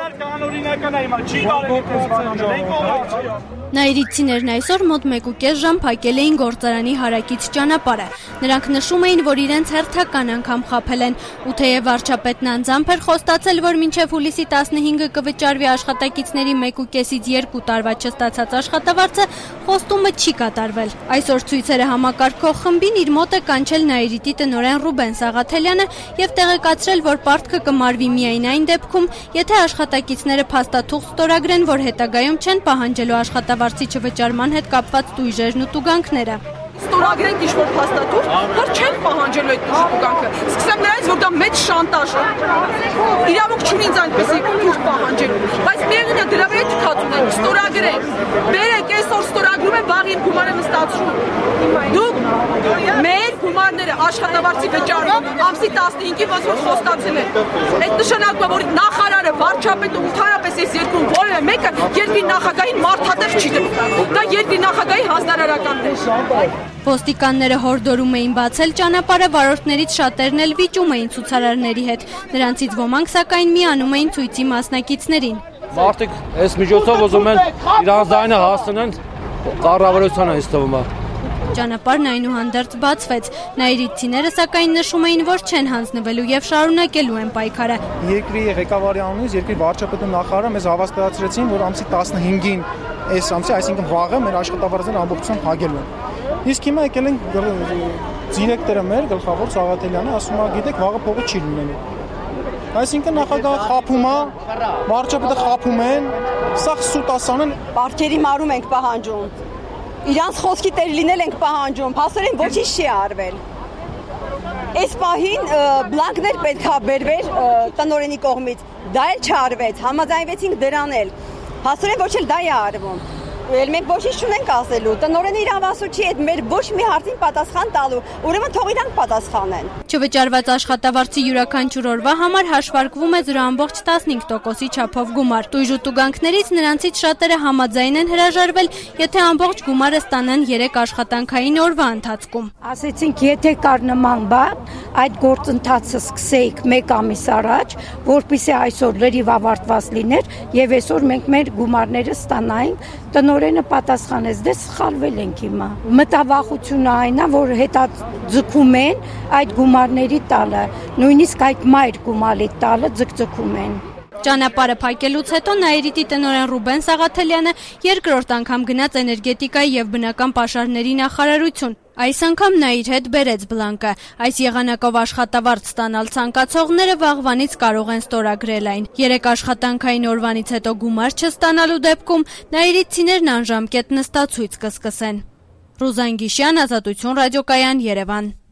Նաիրիտցիներն այսօր մոտ 1.5 ժամ փակել էին գործարանի հարակից ճանապարհը։ Նրանք նշում էին, որ իրենց հերթական անգամ խաբել են, ու թեև վարչապետն անձամբ էր խոստացել, որ մինչև հուլիսի 15-ը կվճարվի աշխատակիցների 1.5-ից 2 տարվա չստացած աշխատավարձը, խոստումը չի կատարվել։ Այսօր ցույցերը համակարգող խմբին իր մոտ է կանչել Նաիրիտի տնօրեն Ռուբեն Սաղաթելյանը եւ տեղեկացրել, որ պարտքը կմարվի միայն այն դեպքում, եթե աշխատակիցները փաստաթուղթ ստորագրեն, որ հետագայում չեն պահանջելու աշխատավարձի չվճարման հետ կապված տույժերն ու տուգանքները։ Ստորագրենք ինչ-որ փաստաթուղթ, որ չեն պահանջելու այդ տուգանքը։ Սկսեմ նրանից, որ դա մեծ շանտաժ է։ Իրավունք չունի ինձ այնպեսի թուղթ պահանջելու, բայց միևնույն է դրա վրա թքած ունենք, ստորագրենք։ Բերեք, այսօր ստորագրում են, վաղ իմ գումարը նստացրու։ Դուք մեր գումարները աշխատավարձի վճարում ամսի 15-ին ոնց որ խոստացել են։ Այդ նշանակում է, որ նախարարը, վարչապետը ու ընդհանրապես այս երկրում որևէ մեկը երկրի նախագահին մարդատեղ չի դնում։ Դա երկրի նախագահի հանձնարարականն է։ Ոստիկանները հորդորում էին բացել ճանապարհը, վարորդներից շատերն էլ վիճում էին ցուցարարների հետ։ Նրանցից ոմանք սակայն միանում էին ցույցի մասնակիցներին։ Մարդիկ այս միջոցով ուզում են իրանց ձայնը հասցնեն կառավարությանը, ինձ թվում է։ Ճանապարհն այնուհանդերձ բացվեց։ Նաիրիտցիները սակայն նշում էին, որ չեն հանձնվելու եւ շարունակելու են պայքարը։ Երկրի ղեկավարի անունից երկրի վարչապետը նախարարը մեզ հավաստիացրեցին, որ ամսի 15-ին այս ամսի, այսինքն վաղը մեր աշխատավարձները ամբողջությամբ հագելու են։ Իսկ հիմա եկել են դիրեկտորը մեր գլխավոր Սաղաթելյանը, ասում է, գիտեք, վաղը փողը չի լինելու։ Այսինքն նախագահը խափում է, վարչապետը խափում են, սա սուտասան են։ Պարտքերի մարում ենք պահանջում։ Իրանց խոսքի տեր լինել ենք պահանջում, փաստորեն ոչինչ չի արվել։ Այս պահին բլանկներ պետքա բերվեր տնօրենի կողմից, դա էլ չարվեց, համաձայնվեցինք դրան էլ։ Փաստորեն ոչ էլ դա է արվում։ Էլ մենք ոչինչ չունենք ասելու, տնօրենը իր ավասուչի հետ մեր ոչ մի հարցին պատասխան տալու, ուրեմն թող իրանք պատասխանեն։ Չվճարված աշխատավարձի յուրաքանչյուր օրվա համար հաշվարկվում է 0.15%-ի չափով գումար։ Տույժ ու տուգանքներից նրանցից շատերը համաձայն են հրաժարվել, եթե ամբողջ գումարը ստանան 3 աշխատանքային օրվա ընթացքում։ Ասեցինք, եթե կար նման բան, այդ գործընթացը սկսեիք 1 ամիս առաջ, որպեսզի այսօր լրիվ ավարտված լիներ եւ այսօր մենք մեր գումարները ստանայինք։ Տնօրենը պատասխանեց, դե սխալվել ենք հիմա։ Մտավախությունը այն է, որ հետաձգում են այդ գումարների տալը, նույնիսկ այդ մայր գումարի տալը ձգձգում են։ Ճանապարհը փակելուց հետո Նաիրիտի տնօրեն Ռուբեն Սաղաթելյանը երկրորդ անգամ գնաց էներգետիկայի եւ բնական պաշարների նախարարություն։ Այս անգամ նա իր հետ բերեց բլանկը։ Այս եղանակով աշխատավարձ ստանալ ցանկացողները վաղվանից կարող են ստորագրել այն։ 3 աշխատանքային օրվանից հետո գումար չստանալու դեպքում նաիրիտցիներն անժամկետ նստացույց կսկսեն։ Ռուզան Գիշյան, Ազատություն ռադիոկայան, Երևան։